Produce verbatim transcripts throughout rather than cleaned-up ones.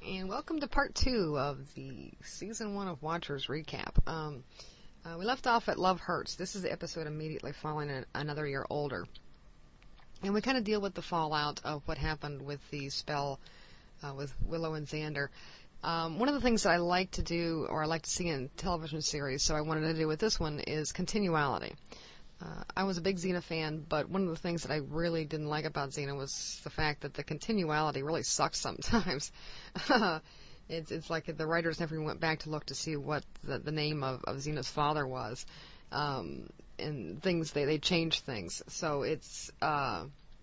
and welcome to part two of the season one of Watchers recap. Um, uh, we left off at Love Hurts. This is the episode immediately following an, Another Year Older. And we kind of deal with the fallout of what happened with the spell uh, with Willow and Xander. Um, one of the things that I like to do, or I like to see in television series, so I wanted to do with this one, is continuality. Uh, I was a big Xena fan, but one of the things that I really didn't like about Xena was the fact that the continuality really sucks sometimes. it's it's like the writers never even went back to look to see what the, the name of, of Xena's father was. Um, and things, they, they changed things. So it's, uh,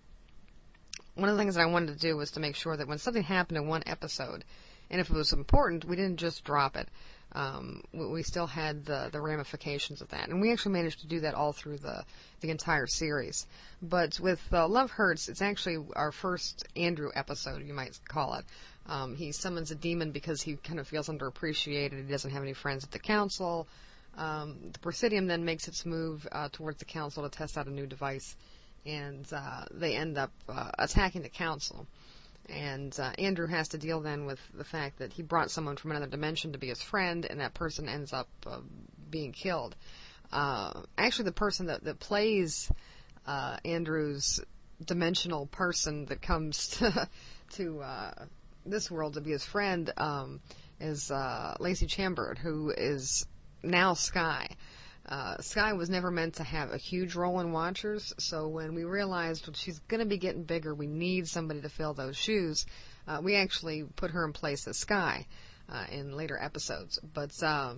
one of the things that I wanted to do was to make sure that when something happened in one episode, and if it was important, we didn't just drop it. Um, we still had the, the ramifications of that. And we actually managed to do that all through the, the entire series. But with uh, Love Hurts, it's actually our first Andrew episode, you might call it. Um, he summons a demon because he kind of feels underappreciated. He doesn't have any friends at the council. Um, the Presidium then makes its move uh, towards the council to test out a new device. And uh, they end up uh, attacking the council. And uh, Andrew has to deal then with the fact that he brought someone from another dimension to be his friend, and that person ends up uh, being killed. Uh, actually, the person that, that plays uh, Andrew's dimensional person that comes to, to uh, this world to be his friend um, is uh, Lacey Chambers, who is now Skye. Uh, Skye was never meant to have a huge role in Watchers, so when we realized she's going to be getting bigger, we need somebody to fill those shoes, uh, we actually put her in place as Skye uh, in later episodes. But uh,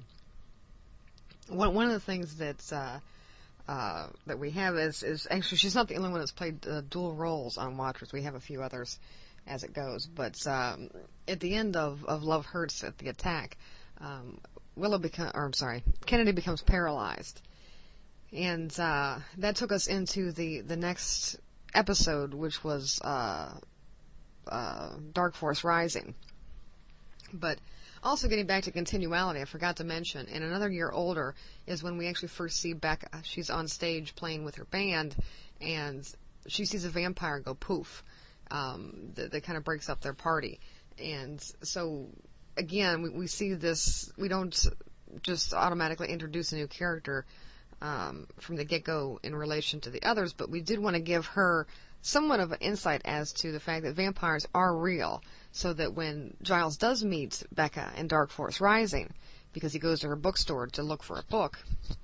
one, one of the things that uh, uh, that we have is, is actually she's not the only one that's played uh, dual roles on Watchers. We have a few others as it goes. But um, at the end of, of Love Hurts at the attack, um, Willow become, or I'm sorry, Kennedy becomes paralyzed, and uh, that took us into the the next episode, which was uh, uh, Dark Force Rising. But also getting back to continuality, I forgot to mention, in Another Year Older is when we actually first see Becca. She's on stage playing with her band, and she sees a vampire go poof. Um, that, that kind of breaks up their party, and so. Again, we, we see this, we don't just automatically introduce a new character um, from the get-go in relation to the others, but we did want to give her somewhat of an insight as to the fact that vampires are real, so that when Giles does meet Becca in Dark Force Rising, because he goes to her bookstore to look for a book,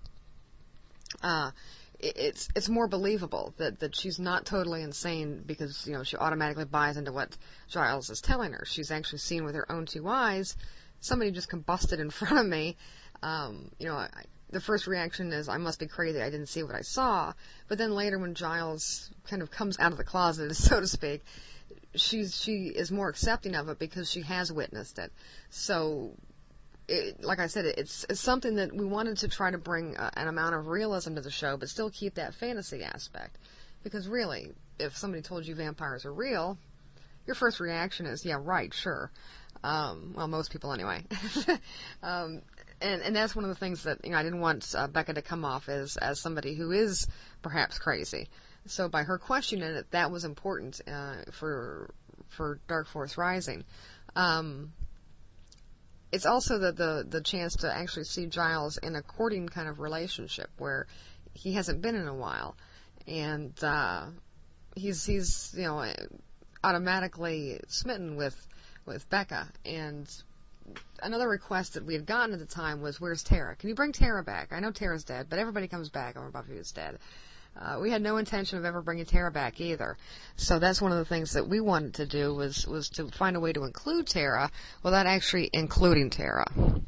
uh, it's it's more believable that, that she's not totally insane because, you know, she automatically buys into what Giles is telling her. She's actually seen with her own two eyes, somebody just combusted in front of me. Um, you know, I, the first reaction is, I must be crazy, I didn't see what I saw. But then later when Giles kind of comes out of the closet, so to speak, she's she is more accepting of it because she has witnessed it. So... It, like I said, it's, it's something that we wanted to try to bring a, an amount of realism to the show, but still keep that fantasy aspect. Because really, if somebody told you vampires are real, your first reaction is, yeah, right, sure. Um, well, most people anyway. um, and, and that's one of the things that, you know, I didn't want uh, Becca to come off as, as somebody who is perhaps crazy. So by her questioning it, that was important uh, for for Dark Force Rising. Um... It's also the, the, the chance to actually see Giles in a courting kind of relationship where he hasn't been in a while. And uh, he's, he's you know, automatically smitten with, with Becca. And another request that we had gotten at the time was, where's Tara? Can you bring Tara back? I know Tara's dead, but everybody comes back over Buffy is dead. Uh, we had no intention of ever bringing Tara back either. So that's one of the things that we wanted to do was, was to find a way to include Tara without actually including Tara.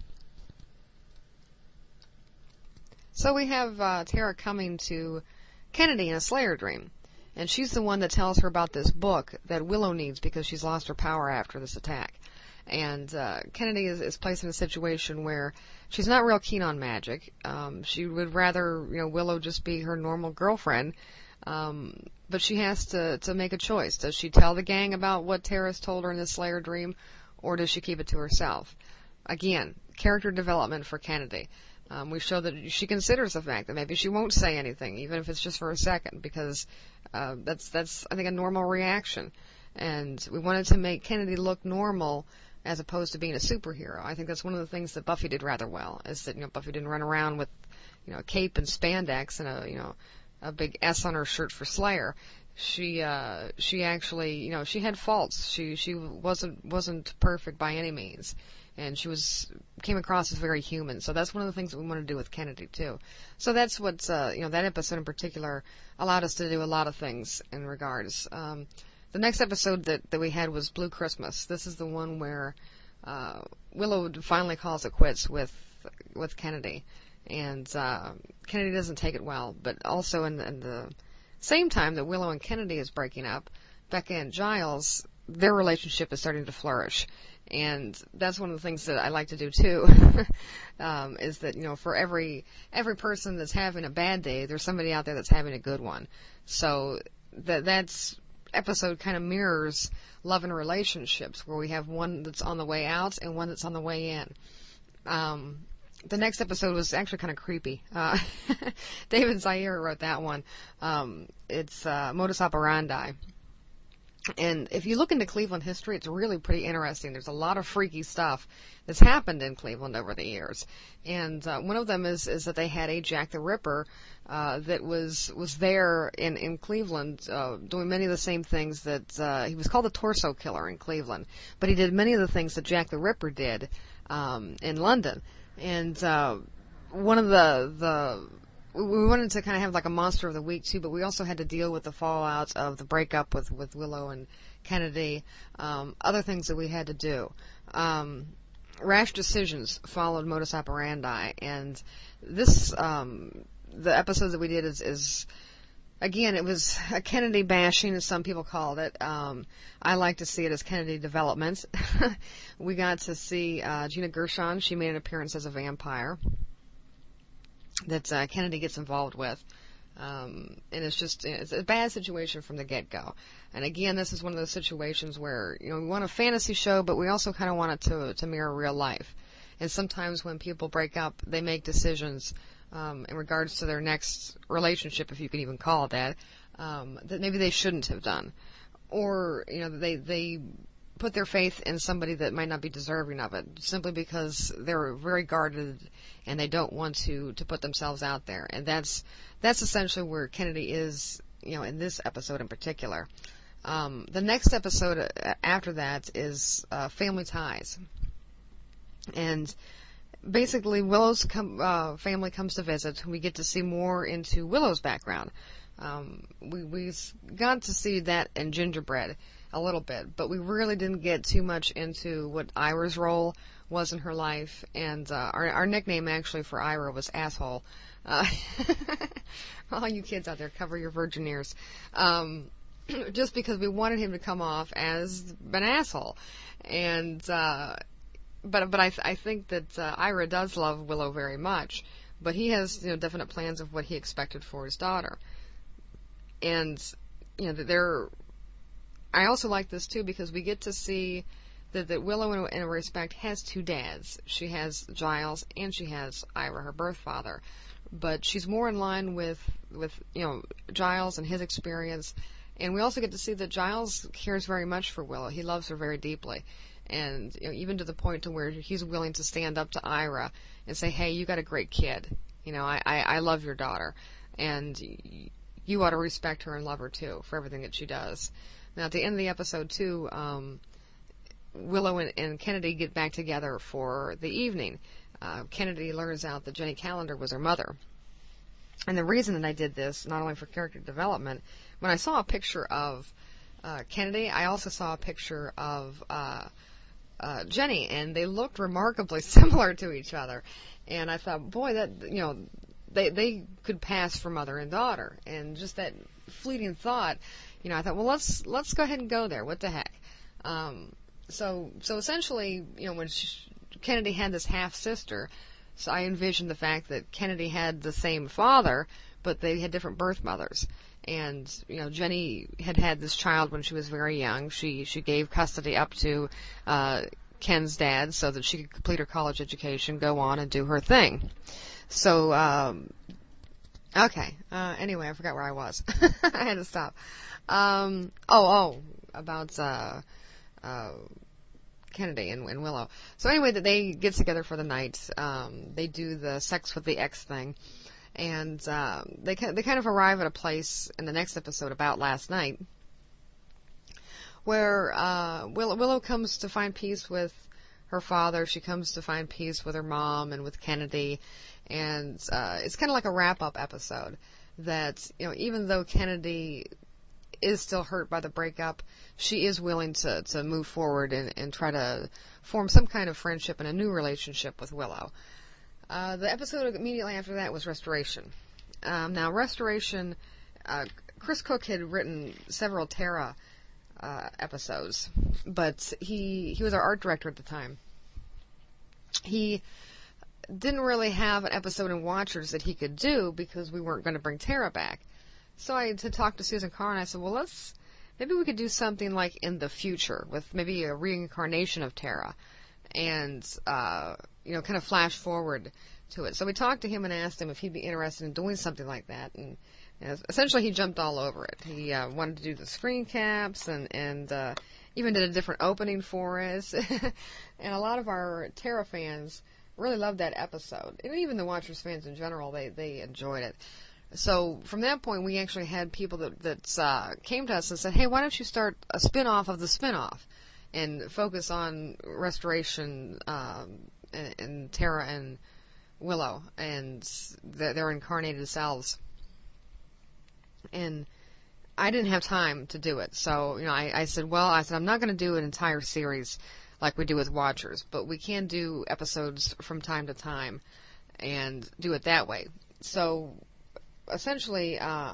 So we have uh, Tara coming to Kennedy in a Slayer dream. And she's the one that tells her about this book that Willow needs because she's lost her power after this attack. And uh, Kennedy is, is placed in a situation where she's not real keen on magic. Um, she would rather, you know, Willow just be her normal girlfriend. Um, but she has to, to make a choice. Does she tell the gang about what Tara's told her in the Slayer dream, or does she keep it to herself? Again, character development for Kennedy. Um, we show that she considers the fact that maybe she won't say anything, even if it's just for a second, because uh, that's, that's, I think, a normal reaction. And we wanted to make Kennedy look normal as opposed to being a superhero. I think that's one of the things that Buffy did rather well, is that, you know, Buffy didn't run around with, you know, a cape and spandex and a, you know, a big S on her shirt for Slayer. She, uh, she actually, you know, she had faults. She, she wasn't, wasn't perfect by any means. And she was, came across as very human. So that's one of the things that we want to do with Kennedy, too. So that's what's, uh, you know, that episode in particular allowed us to do a lot of things in regards. Um, the next episode that, that we had was Blue Christmas. This is the one where, uh, Willow finally calls it quits with, with Kennedy. And, uh, Kennedy doesn't take it well, but also in the, in the same time that Willow and Kennedy is breaking up, Becca and Giles, their relationship is starting to flourish. And that's one of the things that I like to do too, um, is that, you know, for every, every person that's having a bad day, there's somebody out there that's having a good one. So that, that's, episode kind of mirrors love and relationships, where we have one that's on the way out and one that's on the way in. Um, the next episode was actually kind of creepy. Uh, David Zaire wrote that one. Um, it's, uh, Modus Operandi. And if you look into Cleveland history, it's really pretty interesting. There's a lot of freaky stuff that's happened in Cleveland over the years. And uh, one of them is, is that they had a Jack the Ripper uh, that was was there in, in Cleveland uh, doing many of the same things that uh, he was called the Torso Killer in Cleveland. But he did many of the things that Jack the Ripper did um, in London. And uh, one of the... the we wanted to kind of have like a monster of the week too, but we also had to deal with the fallout of the breakup with, with Willow and Kennedy, um, other things that we had to do. Um, Rash Decisions followed Modus Operandi, and this, um, the episode that we did is, is, again, it was a Kennedy bashing, as some people called it. Um, I like to see it as Kennedy development. We got to see, uh, Gina Gershon. She made an appearance as a vampire that uh, Kennedy gets involved with. Um, and it's just, it's a bad situation from the get-go. And again, this is one of those situations where, you know, we want a fantasy show, but we also kind of want it to, to mirror real life. And sometimes when people break up, they make decisions, um, in regards to their next relationship, if you can even call it that, um, that maybe they shouldn't have done. Or, you know, they, they put their faith in somebody that might not be deserving of it, simply because they're very guarded and they don't want to, to put themselves out there. And that's, that's essentially where Kennedy is, you know, in this episode in particular. Um, the next episode after that is, uh, Family Ties. And basically Willow's com- uh, family comes to visit. We get to see more into Willow's background. Um, we, we got to see that in Gingerbread a little bit, but we really didn't get too much into what Ira's role was in her life, and uh, our, our nickname actually for Ira was Asshole. Uh, all you kids out there, cover your virgin ears. Um, just because we wanted him to come off as an asshole. And, uh, but, but I, I think that uh, Ira does love Willow very much, but he has, you know, definite plans of what he expected for his daughter. And, you know, they're, I also like this too because we get to see that, that Willow, in a, in a respect, has two dads. She has Giles and she has Ira, her birth father. But she's more in line with, with, you know, Giles and his experience. And we also get to see that Giles cares very much for Willow. He loves her very deeply. And, you know, even to the point to where he's willing to stand up to Ira and say, hey, you got a great kid. You know, I, I, I love your daughter. And you ought to respect her and love her too for everything that she does. Now, at the end of the episode, too, um, Willow and, and Kennedy get back together for the evening. Uh, Kennedy learns out that Jenny Calendar was her mother. And the reason that I did this, not only for character development, when I saw a picture of uh, Kennedy, I also saw a picture of uh, uh, Jenny, and they looked remarkably similar to each other. And I thought, boy, that, you know, they they could pass for mother and daughter. And just that fleeting thought, you know, I thought, well, let's let's go ahead and go there. What the heck? Um, so so essentially, you know, when she, Kennedy had this half sister, so I envisioned the fact that Kennedy had the same father, but they had different birth mothers. And, you know, Jenny had had this child when she was very young. She she gave custody up to uh, Ken's dad so that she could complete her college education, go on and do her thing. So, um, okay. Uh, anyway, I forgot where I was. I had to stop. Um, oh, oh, about uh, uh, Kennedy and, and Willow. So anyway, that they get together for the night. Um, they do the sex with the ex thing, and uh, they they kind of arrive at a place in the next episode about last night, where uh, Willow, Willow comes to find peace with her father. She comes to find peace with her mom and with Kennedy, and uh, it's kind of like a wrap-up episode. That, you know, even though Kennedy is still hurt by the breakup, she is willing to, to move forward and, and try to form some kind of friendship and a new relationship with Willow. Uh, the episode immediately after that was Restoration. Um, now, Restoration, uh, Chris Cook had written several Tara uh, episodes, but he he was our art director at the time. He didn't really have an episode in Watchers that he could do because we weren't going to bring Tara back. So I had to talk to Susan Carr, and I said, well, let's, maybe we could do something like in the future with maybe a reincarnation of Tara and, uh, you know, kind of flash forward to it. So we talked to him and asked him if he'd be interested in doing something like that. And, and essentially he jumped all over it. He uh, wanted to do the screen caps and, and uh, even did a different opening for us. And a lot of our Tara fans really loved that episode. And even the Watchers fans in general, they, they enjoyed it. So from that point, we actually had people that, that uh, came to us and said, hey, why don't you start a spin-off of the spin-off and focus on Restoration um, and, and Tara and Willow and their, their incarnated selves. And I didn't have time to do it. So, you know, I, I said, well, I said, I'm not going to do an entire series like we do with Watchers, but we can do episodes from time to time and do it that way. So, essentially, uh,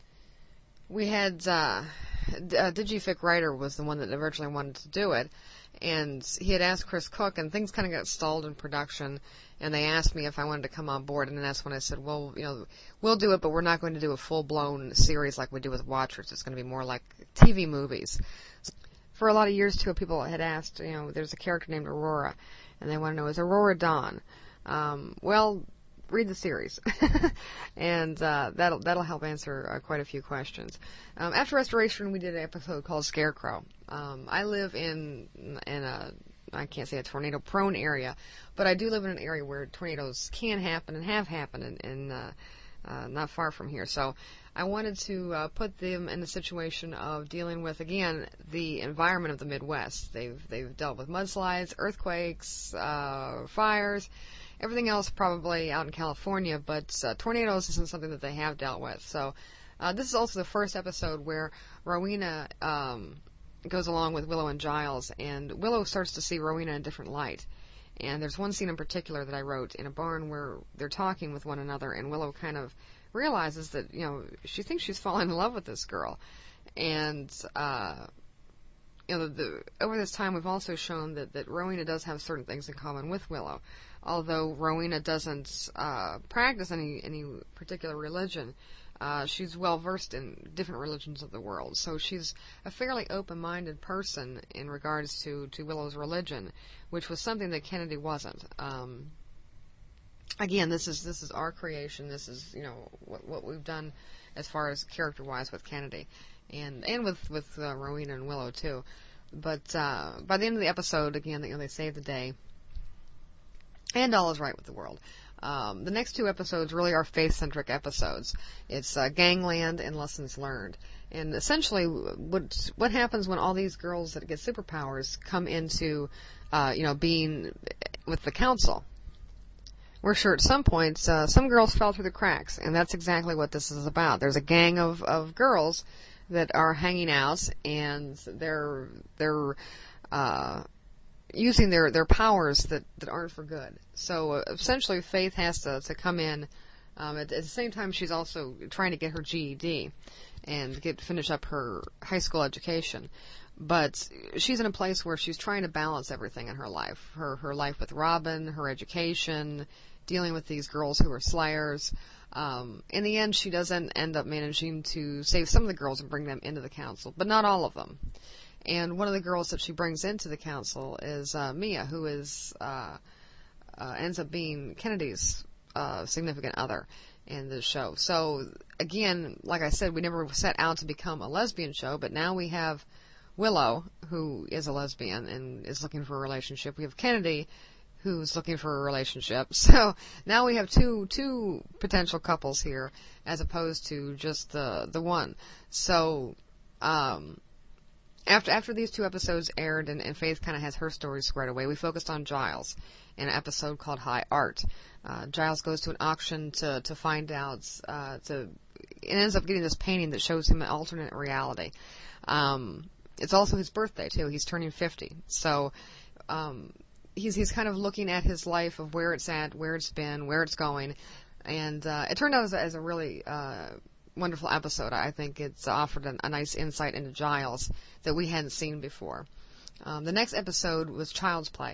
we had, uh, uh, Digific Writer was the one that originally wanted to do it, and he had asked Chris Cook, and things kind of got stalled in production, and they asked me if I wanted to come on board, and then that's when I said, well, you know, we'll do it, but we're not going to do a full-blown series like we do with Watchers. It's going to be more like T V movies. For a lot of years, too, people had asked, you know, there's a character named Aurora, and they want to know, is Aurora Dawn? Um, well, read the series, and uh, that'll that'll help answer uh, quite a few questions. Um, after Restoration, we did an episode called Scarecrow. Um, I live in in a I can't say a tornado-prone area, but I do live in an area where tornadoes can happen and have happened, and, and uh, uh, not far from here. So I wanted to uh, put them in the situation of dealing with, again, the environment of the Midwest. They've they've dealt with mudslides, earthquakes, uh, fires, everything else probably out in California, but uh, tornadoes isn't something that they have dealt with. So uh, this is also the first episode where Rowena um, goes along with Willow and Giles, and Willow starts to see Rowena in a different light. And there's one scene in particular that I wrote in a barn where they're talking with one another, and Willow kind of realizes that, you know, she thinks she's fallen in love with this girl. And, uh, you know, the, the, over this time we've also shown that, that Rowena does have certain things in common with Willow. Although Rowena doesn't uh, practice any, any particular religion, uh, she's well versed in different religions of the world. So she's a fairly open-minded person in regards to, to Willow's religion, which was something that Kennedy wasn't. Um, again, this is this is our creation. This is, you know, what, what we've done as far as character-wise with Kennedy, and and with with uh, Rowena and Willow too. But uh, by the end of the episode, again, you know, they save the day, and all is right with the world. Um, the next two episodes really are faith-centric episodes. It's uh, Gangland and Lessons Learned. And essentially, what what happens when all these girls that get superpowers come into, uh, you know, being with the council? We're sure at some points uh, some girls fell through the cracks, and that's exactly what this is about. There's a gang of, of girls that are hanging out, and they're they're uh, using their, their powers that, that aren't for good. So uh, essentially, Faith has to, to come in. Um, at, at the same time, she's also trying to get her G E D and get finish up her high school education. But she's in a place where she's trying to balance everything in her life. Her her life with Robin, her education, dealing with these girls who are slayers. Um, in the end, she doesn't end up managing to save some of the girls and bring them into the council, but not all of them. And one of the girls that she brings into the council is uh, Mia, who is uh, uh, ends up being Kennedy's uh, significant other in the show. So, again, like I said, we never set out to become a lesbian show, but now we have Willow, who is a lesbian and is looking for a relationship. We have Kennedy, who's looking for a relationship. So now we have two two potential couples here, as opposed to just the the one. So um, after after these two episodes aired, and, and Faith kind of has her story squared away, we focused on Giles in an episode called High Art. Uh, Giles goes to an auction to to find out uh, to and ends up getting this painting that shows him an alternate reality. Um, it's also his birthday too. He's turning fifty, so. Um, He's he's kind of looking at his life of where it's at, where it's been, where it's going, and uh, it turned out as a, as a really uh, wonderful episode. I think it's offered a, a nice insight into Giles that we hadn't seen before. Um, the next episode was Child's Play,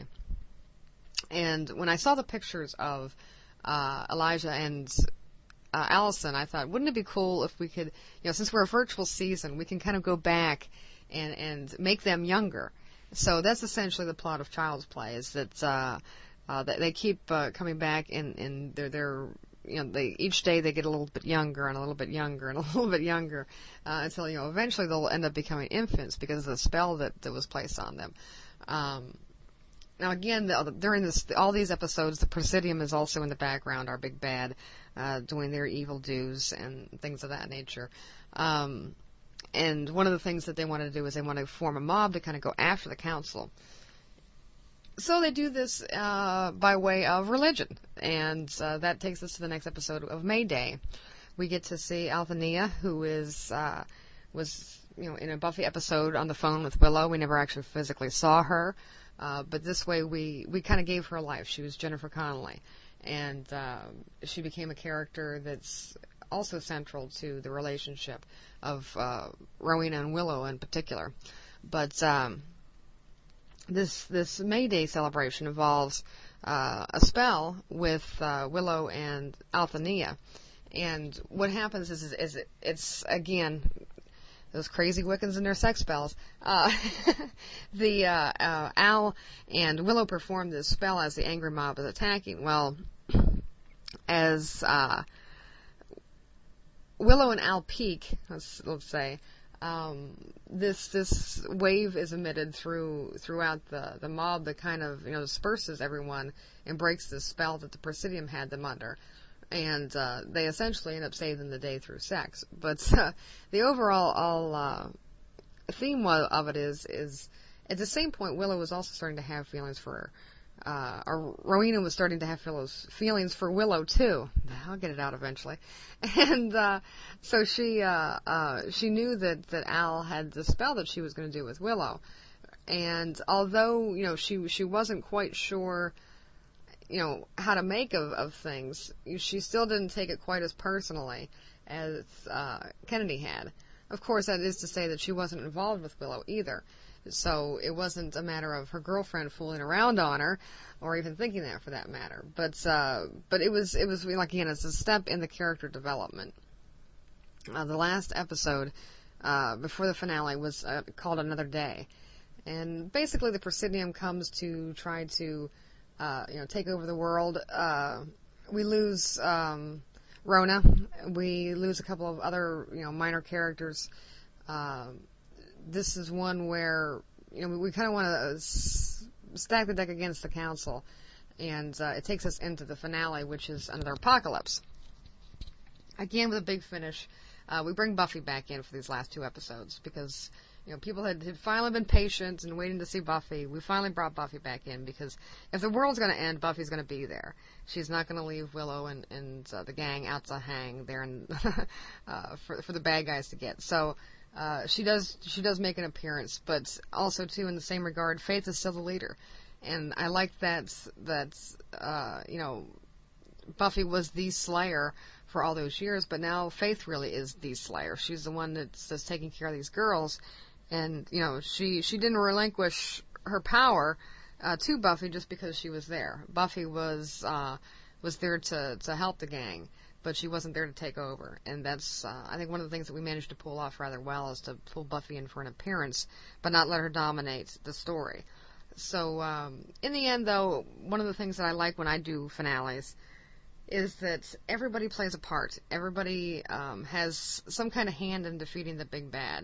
and when I saw the pictures of uh, Elijah and uh, Allison, I thought, wouldn't it be cool if we could, you know, since we're a virtual season, we can kind of go back and and make them younger. So that's essentially the plot of Child's Play, is that uh, uh, they keep uh, coming back, and, and they're, they're, you know, they, each day they get a little bit younger and a little bit younger and a little bit younger uh, until, you know, eventually they'll end up becoming infants because of the spell that, that was placed on them. Um, now, again, the, during this, all these episodes, the Presidium is also in the background, our big bad, uh, doing their evil do's and things of that nature. Um, And one of the things that they want to do is they want to form a mob to kind of go after the council. So they do this uh, by way of religion, and uh, that takes us to the next episode of Mayday. We get to see Althea, who is uh, was you know in a Buffy episode on the phone with Willow. We never actually physically saw her, uh, but this way we we kind of gave her a life. She was Jennifer Connelly, and uh, she became a character that's also central to the relationship of uh, Rowena and Willow in particular. But um, this this May Day celebration involves uh, a spell with uh, Willow and Althea. And what happens is, is, is it, it's, again, those crazy Wiccans and their sex spells. Uh, the uh, uh, Al and Willow perform this spell as the angry mob is attacking. Well, as... Uh, Willow and Al peak, let's, let's say, um, this this wave is emitted through throughout the, the mob that kind of you know disperses everyone and breaks the spell that the Presidium had them under, and uh, they essentially end up saving the day through sex. But uh, the overall all uh, theme of it is is at the same point Willow was also starting to have feelings for her. Uh, or Rowena was starting to have feelings for Willow too. I'll get it out eventually. And uh, so she uh, uh, she knew that, that Al had the spell that she was going to do with Willow. And although you know she she wasn't quite sure, you know, how to make of, of things, she still didn't take it quite as personally as uh, Kennedy had. Of course, that is to say that she wasn't involved with Willow either. So it wasn't a matter of her girlfriend fooling around on her, or even thinking that for that matter. But uh, but it was it was like again, it's a step in the character development. Uh, the last episode uh, before the finale was uh, called Another Day, and basically the Presidium comes to try to uh, you know take over the world. Uh, we lose um, Rona, we lose a couple of other you know minor characters. Uh, This is one where you know we kind of want to s- stack the deck against the council, and uh, it takes us into the finale, which is another apocalypse. Again, with a big finish, uh, we bring Buffy back in for these last two episodes because you know people had, had finally been patient and waiting to see Buffy. We finally brought Buffy back in because if the world's going to end, Buffy's going to be there. She's not going to leave Willow and, and uh, the gang out to hang there and uh, for for the bad guys to get. So. Uh, she does she does make an appearance, but also too in the same regard, Faith is still the leader, and I like that that uh, you know Buffy was the Slayer for all those years, but now Faith really is the Slayer. She's the one that's, that's taking care of these girls, and you know she she didn't relinquish her power uh, to Buffy just because she was there. Buffy was uh, was there to to help the gang. But she wasn't there to take over, and that's, uh, I think, one of the things that we managed to pull off rather well is to pull Buffy in for an appearance, but not let her dominate the story. So, um, in the end, though, one of the things that I like when I do finales is that everybody plays a part. Everybody um, has some kind of hand in defeating the big bad.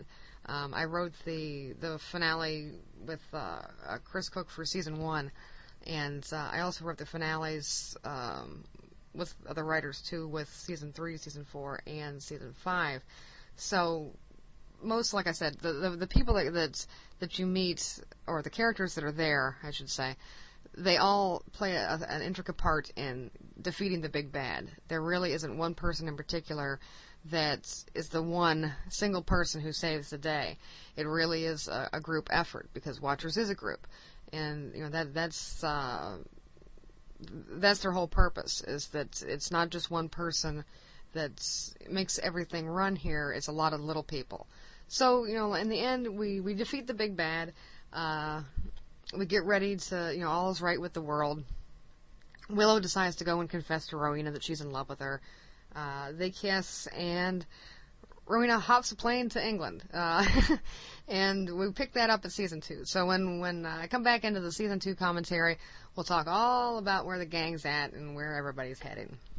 Um, I wrote the the finale with uh, uh, Chris Cook for season one, and uh, I also wrote the finales um, with other writers too, with season three, season four, and season five. So most, like I said, the the, the people that, that that you meet, or the characters that are there, I should say, they all play a, an intricate part in defeating the big bad. There really isn't one person in particular that is the one single person who saves the day. It really is a, a group effort, because Watchers is a group, and you know that that's uh, that's their whole purpose. Is that it's not just one person that makes everything run here. It's a lot of little people. So you know, in the end, we we defeat the big bad. Uh, we get ready to, you know, all is right with the world. Willow decides to go and confess to Rowena that she's in love with her. Uh, they kiss, and Rowena hops a plane to England. Uh, and we pick that up at season two. So when, when uh, I come back into the season two commentary, we'll talk all about where the gang's at and where everybody's heading.